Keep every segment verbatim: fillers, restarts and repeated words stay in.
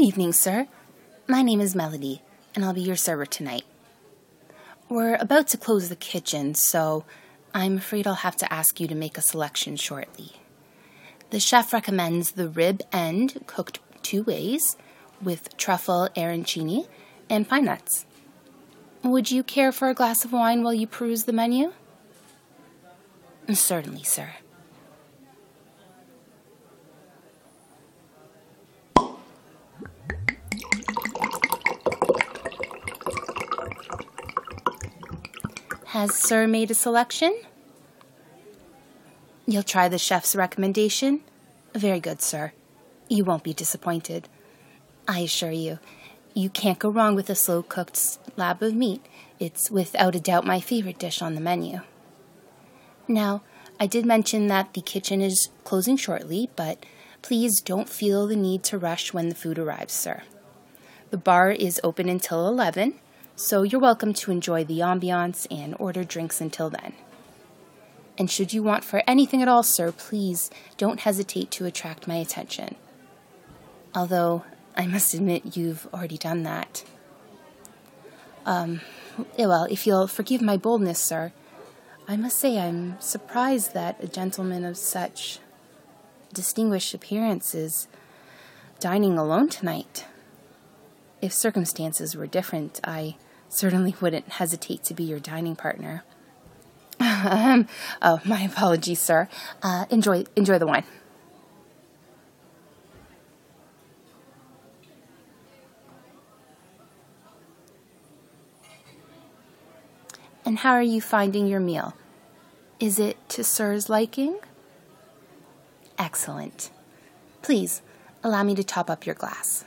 evening, sir. My name is Melody, and I'll be your server tonight. We're about to close the kitchen, so I'm afraid I'll have to ask you to make a selection shortly. The chef recommends the rib end cooked two ways with truffle arancini and pine nuts. Would you care for a glass of wine while you peruse the menu? Certainly, sir. Has Sir made a selection? You'll try the chef's recommendation? Very good, sir. You won't be disappointed. I assure you, you can't go wrong with a slow-cooked slab of meat. It's without a doubt my favorite dish on the menu. Now, I did mention that the kitchen is closing shortly, but please don't feel the need to rush when the food arrives, sir. The bar is open until eleven, so you're welcome to enjoy the ambiance and order drinks until then. And should you want for anything at all, sir, please don't hesitate to attract my attention. Although, I must admit you've already done that. Um, well, if you'll forgive my boldness, sir, I must say I'm surprised that a gentleman of such distinguished appearance is dining alone tonight. If circumstances were different, I certainly wouldn't hesitate to be your dining partner. um, oh, my apologies, sir. Uh, enjoy, enjoy the wine. And how are you finding your meal? Is it to Sir's liking? Excellent. Please, allow me to top up your glass.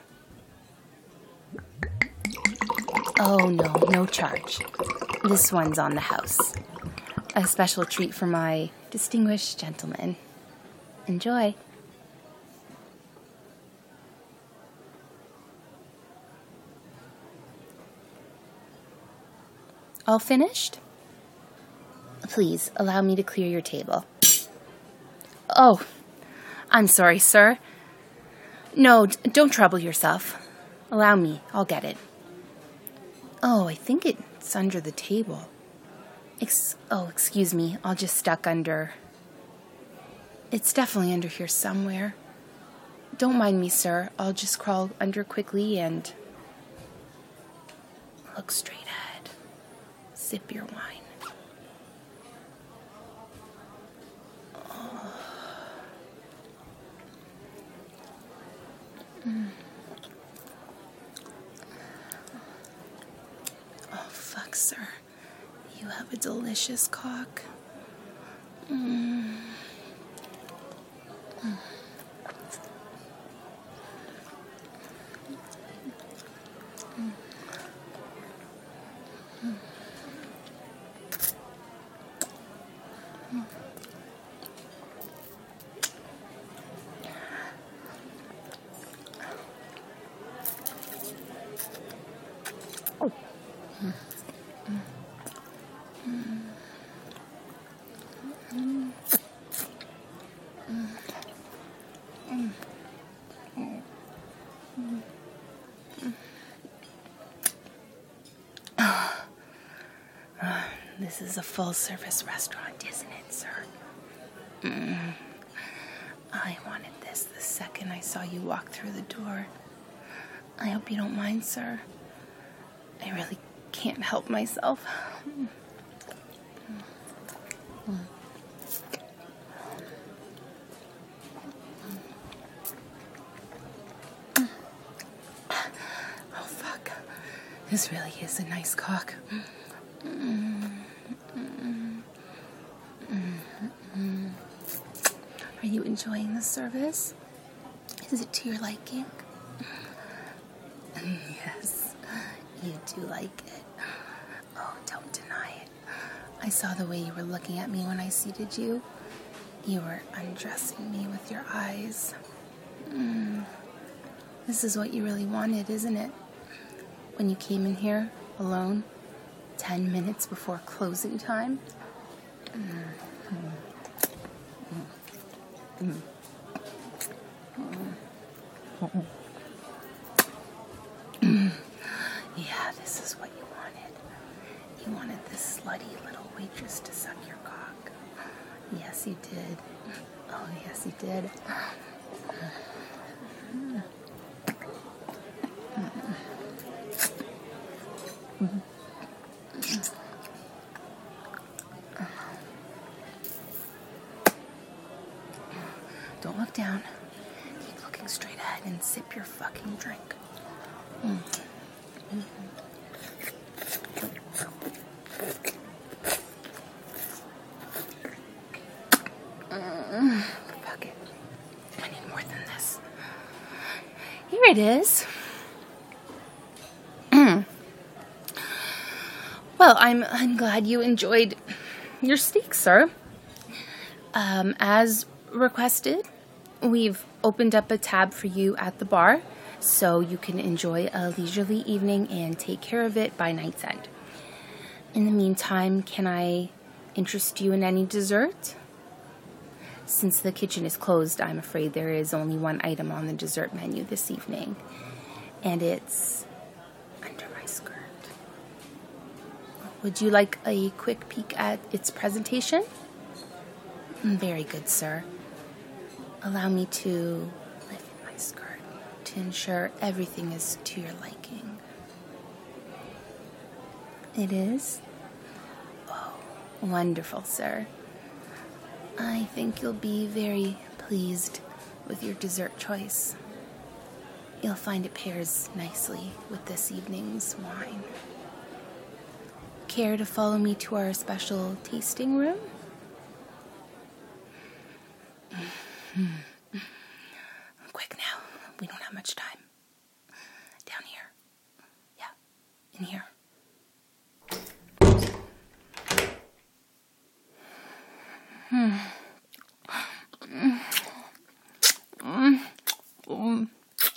Oh, no, no charge. This one's on the house. A special treat for my distinguished gentleman. Enjoy. All finished? Please, allow me to clear your table. Oh, I'm sorry, sir. No, don't trouble yourself. Allow me, I'll get it. Oh, I think it's under the table. Ex- oh, excuse me, I'll just duck under. It's definitely under here somewhere. Don't mind me, sir. I'll just crawl under quickly and look straight ahead. Sip your wine. Oh. Mm. Oh, fuck, sir. You have a delicious cock. Mm. Mm. This is a full-service restaurant, isn't it, sir? Mm. I wanted this the second I saw you walk through the door. I hope you don't mind, sir. I really can't help myself. Mm. Mm. Oh, fuck. This really is a nice cock. Mm. Mm. Mm. Are you enjoying the service? Is it to your liking? Yes, you do like it. Oh, don't deny it. I saw the way you were looking at me when I seated you. You were undressing me with your eyes. Mm. This is what you really wanted, isn't it? When you came in here alone, ten minutes before closing time. Mm. Mm. Mm. Mm. Mm. bloody little waitress to suck your cock. Yes, you did. Oh, yes, you did. Don't look down. Keep looking straight ahead and sip your fucking drink. Mm. Mm. Fuck it. I need more than this. Here it is. Mm. Well, I'm I'm glad you enjoyed your steak, sir. Um, as requested, we've opened up a tab for you at the bar, so you can enjoy a leisurely evening and take care of it by night's end. In the meantime, can I interest you in any dessert? Since the kitchen is closed, I'm afraid there is only one item on the dessert menu this evening, and it's under my skirt. Would you like a quick peek at its presentation? Very good, sir. Allow me to lift my skirt to ensure everything is to your liking. It is? Oh, wonderful, sir. I think you'll be very pleased with your dessert choice. You'll find it pairs nicely with this evening's wine. Care to follow me to our special tasting room? Mm-hmm. Quick now, we don't have much time. Down here. Yeah, in here. Hmm. Mm. Mm. Mm.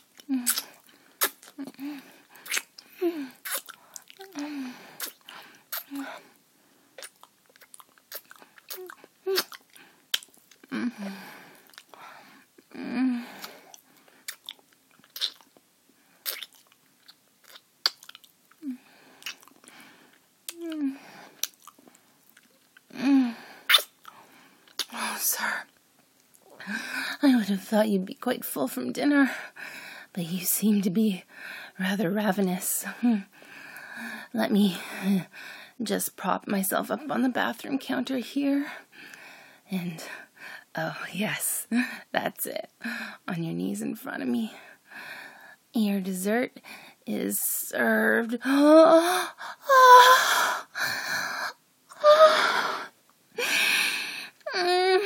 Sir, I would have thought you'd be quite full from dinner, but you seem to be rather ravenous. Let me just prop myself up on the bathroom counter here, and, oh yes, that's it, on your knees in front of me. Your dessert is served. Oh, oh, oh. Mm.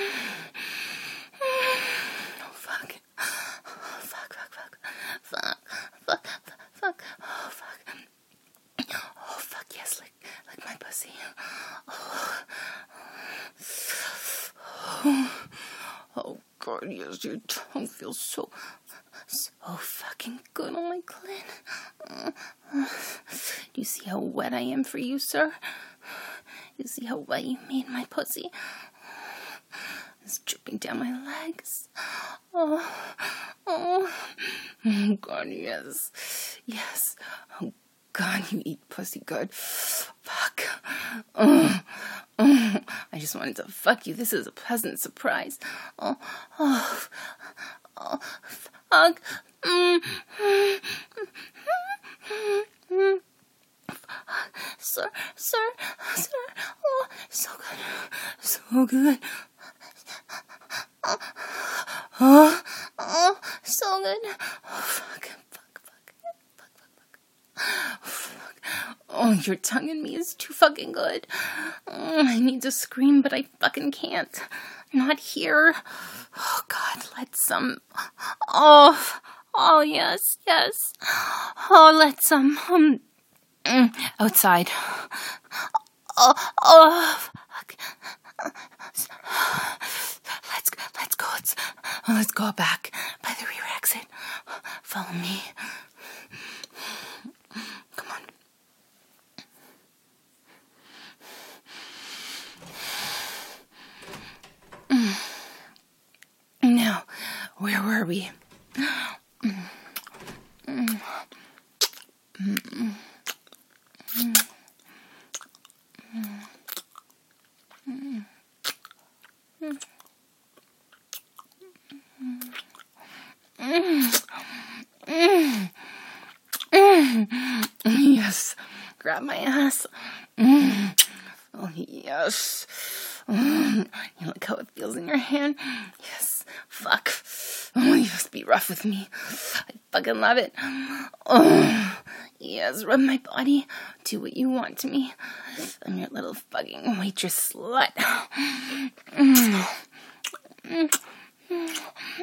Oh, fuck. Oh, fuck, fuck, fuck. Fuck, fuck, fuck, fuck. Oh, fuck. Oh, fuck, yes, like, like my pussy. Oh. Oh. Oh, God, yes, your tongue feels so, so fucking good on my clit. Uh, do you see how wet I am for you, sir? You see how wet you made my pussy? It's dripping down my legs. Oh, oh, oh, God, yes, yes. Oh, God, you eat pussy good. Fuck. Oh, oh, I just wanted to fuck you. This is a pleasant surprise. Oh, oh, oh, fuck. Mm, mm, mm, mm. Sir, sir, sir, oh, so good, so good. Oh, oh, oh, so good. Oh, fuck, fuck, fuck, fuck, fuck, fuck. Oh, fuck. Oh, your tongue in me is too fucking good. Oh, I need to scream, but I fucking can't. Not here. Oh, God, let some. Oh, oh, yes, yes. Oh, let some. Um. Mm, outside. Oh, oh, fuck. Let's let's go. Let's let's go back by the rear exit. Follow me. Come on. Mm. Now, where were we? Mm. Mm. Mm. Mm. Mm. Mm. Mm. Mm. Yes. Grab my ass. Mm. Oh, yes. Mm. You like how it feels in your hand? Yes. Fuck. Oh, you must be rough with me. I fucking love it. Oh, yes. Rub my body. Do what you want to me. I'm your little fucking waitress slut. Mm. Mm. Mm.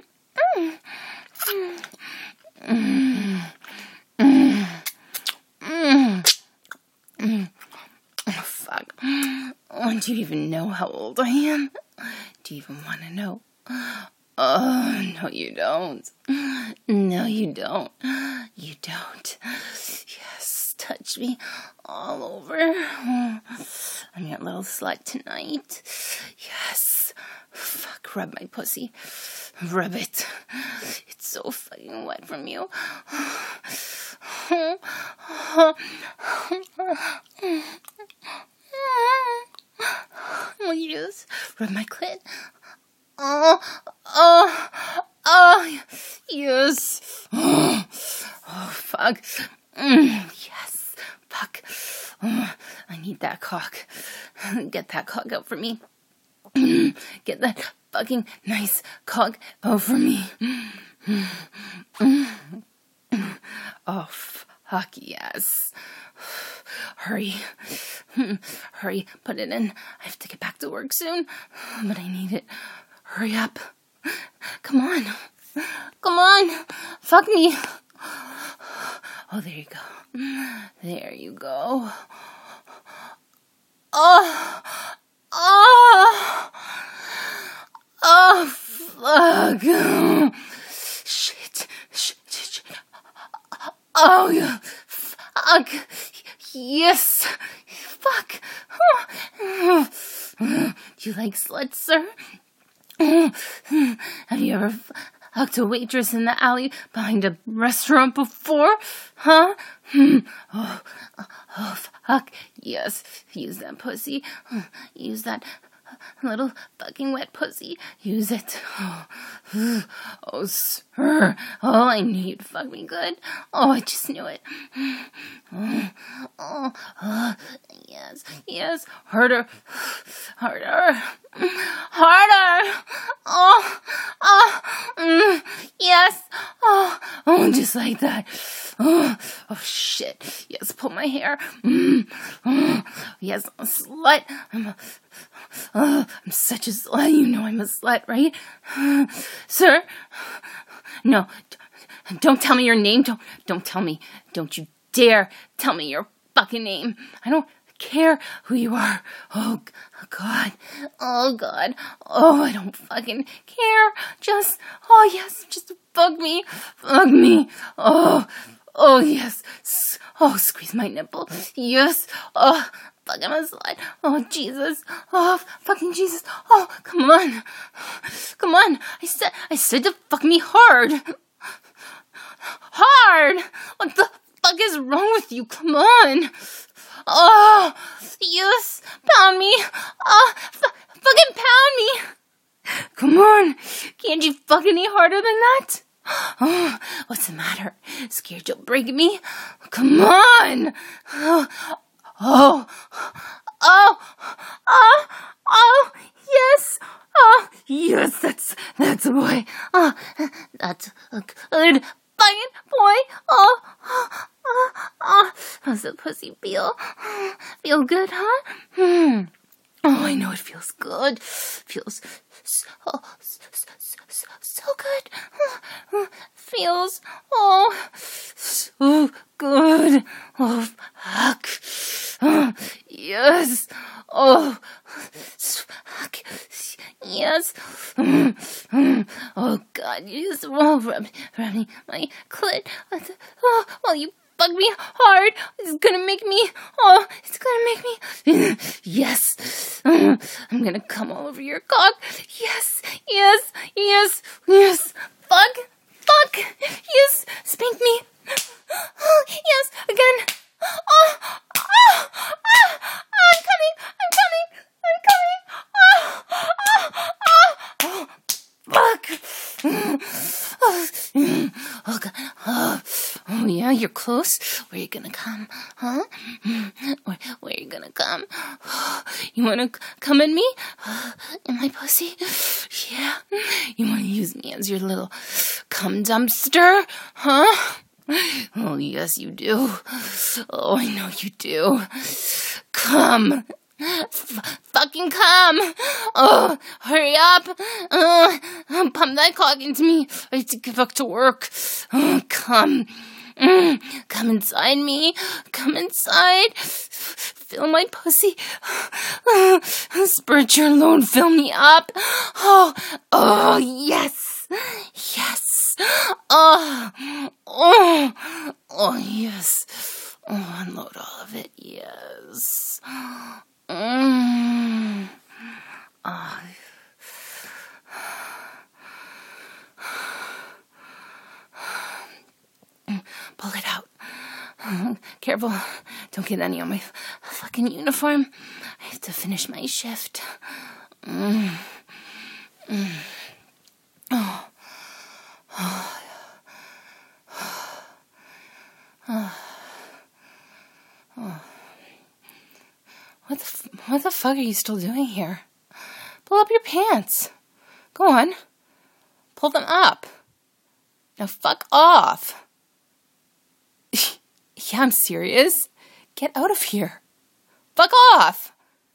Mm. Mm. Mm. Mm. Oh, fuck. Oh, do you even know how old I am? Do you even want to know? Oh, no, you don't. No, you don't. You don't. Yes, touch me all over. I'm your little slut tonight. Yes. Fuck, rub my pussy. Rub it. It's so fucking wet from you. Oh, yes. Rub my clit. Oh, oh, oh, yes. Oh, oh fuck. Mm, yes, fuck. Oh, I need that cock. Get that cock out for me. Get that fucking nice cock out for me. Oh, fuck yes. Hurry. Hurry, put it in. I have to get back to work soon, but I need it. Hurry up. Come on. Come on. Fuck me. Oh, there you go. There you go. Oh. Oh. Oh, fuck. Shit. Shit. Shit. Oh, yeah. Fuck. Yes. Fuck. Do you like sluts, sir? Have you ever fucked a waitress in the alley behind a restaurant before? Huh? Oh, oh, fuck. Yes. Use that pussy. Use that little fucking wet pussy. Use it. Oh, oh, sir. Oh, I knew you'd fuck me good. Oh, I just knew it. Oh, oh, oh, yes, yes. Harder. Harder. Harder. Oh, oh, mm, yes. Oh, oh, just like that. Oh, oh, shit. Yes, pull my hair. Mm, oh, yes, I'm a slut. I'm a, oh, I'm such a slut. You know I'm a slut, right? Sir? No, don't tell me your name. Don't, don't tell me. Don't you dare tell me your fucking name. I don't care who you are. Oh, God. Oh, God. Oh, I don't fucking care. Just, oh, yes, just fuck me. Fuck me. Oh, oh, yes. Oh, squeeze my nipple. Yes. Oh, fuck, I'm a slut. Oh, Jesus. Oh, fucking Jesus. Oh, come on. Come on. I said, I said to fuck me hard. Hard. What the fuck is wrong with you? Come on. Oh, yes. Pound me. Oh, f- fucking pound me. Come on. Can't you fuck any harder than that? Oh, what's the matter? Scared you'll break me? Come on. Oh, oh, oh, oh, oh, yes. Oh, yes, that's, that's a boy. Oh, that's a good fucking boy. Oh, oh, oh, oh. How's the pussy feel? Feel good, huh? Hmm. Oh, I know it feels good. Feels so, so, so, so good. Feels, oh, so good. Oh, fuck. Oh, yes. Oh, fuck. Yes. Oh, God. You just oh, rub, rub me, my clit. Oh, well, you bug me hard. It's gonna make me, oh, it's gonna make me, yes. I'm gonna come all over your cock. Yes, yes, yes, yes. Fuck, fuck, yes, spank me. Oh, yes, again. Oh, oh, oh, oh, I'm coming, I'm coming, I'm coming. Oh, oh, oh, oh, fuck. Oh, oh, God. Oh, oh, yeah, you're close. Where are you gonna come? Huh? Where, where are you gonna come? You wanna come in me? In my pussy? Yeah. You wanna use me as your little cum dumpster? Huh? Oh, yes, you do. Oh, I know you do. Come. F- fucking come. Oh, hurry up. Uh, pump that cock into me. I have to get back to work. Oh, come. Mm, come inside me. Come inside. Fill my pussy. Uh, spurt your load. Fill me up. Oh, oh, yes. Yes. Oh, oh, oh, yes. Oh, unload all of it. Yes. Mm. Oh. Pull it out. Careful. Don't get any on my fucking uniform. I have to finish my shift. Mm. Mm. Oh. Oh. Oh. Oh. What the, f- what the fuck are you still doing here? Pull up your pants. Go on. Pull them up. Now fuck off. Yeah, I'm serious. Get out of here. Fuck off.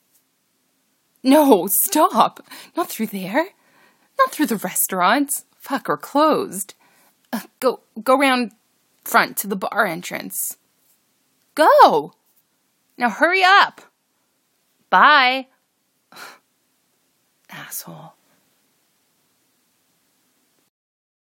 No, stop. Not through there. Not through the restaurants. Fuck, or closed. Uh, go, go round front to the bar entrance. Go. Now hurry up. Bye. Asshole.